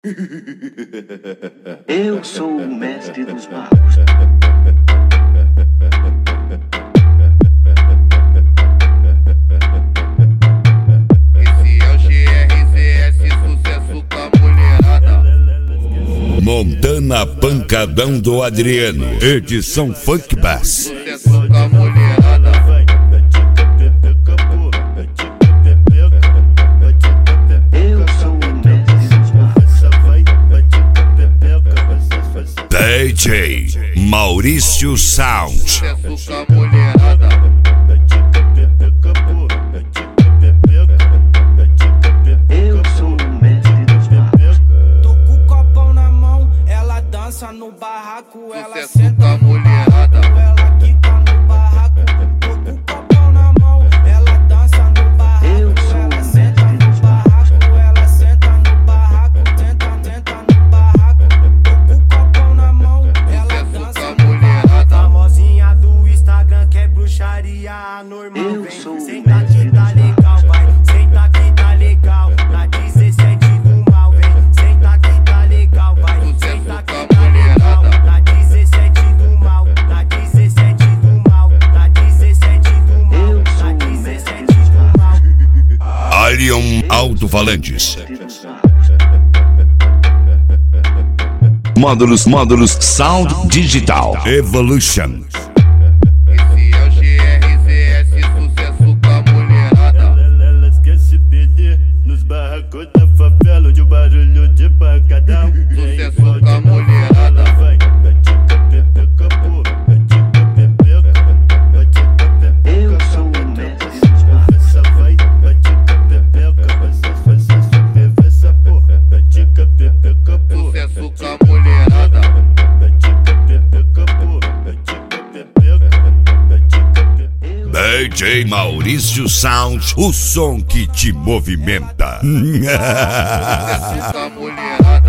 Eu sou o mestre dos magos. Esse é o GRZS, sucesso com a mulherada. Montana Pancadão do Adriano, edição Funk Bass. Sucesso com a mulherada. Eu sou o mestre dos magos. DJ Maurício Sound. Sucesso com a mulherada. Eu sou o mestre dos magos. Tô com o copão na mão, ela dança no barraco, ela Sucesso senta com a no mulherada. barraco, ela quica no barraco. Tô com o copão na mão, ela dança no barraco, Eu sou ela o senta mestre no dos barraco, ela senta no barraco, senta no barraco. Tô com o copão na mão, ela Sucesso dança com a no mulherada. barraco. Famosinha do Instagram que é bruxaria anormal. Eu Vem, sou o senta mestre que tá dos legal, vai, senta que tá legal. Na 17 do mal, vem, senta que tá legal, vai, senta que tá legal. Na 17 do mal, na 17 do mal, na 17 do mal, Eu sou na o 17 mestre dos do mal. Alien Alto-Falantes. Dos magos. Módulos Sound Digital Evolution. Esse é o GRZS, sucesso com a mulherada. Elas querem se perder nos barracos da favela, onde o barulho de pancadão. Sucesso com a mulherada. Vai, batica, pepeca, pô, batica, pepeca, batica, pepeca. Eu sou o mestre dos magos. Essa vai, batica, pepeca, você subir essa porra. Batica, pepeca, pô, Sucesso com a mulherada. batica, pepeca, pô, batica, pepeca, batica, pepeca. DJ Maurício Sound, o som que te movimenta. Sucesso com a mulherada.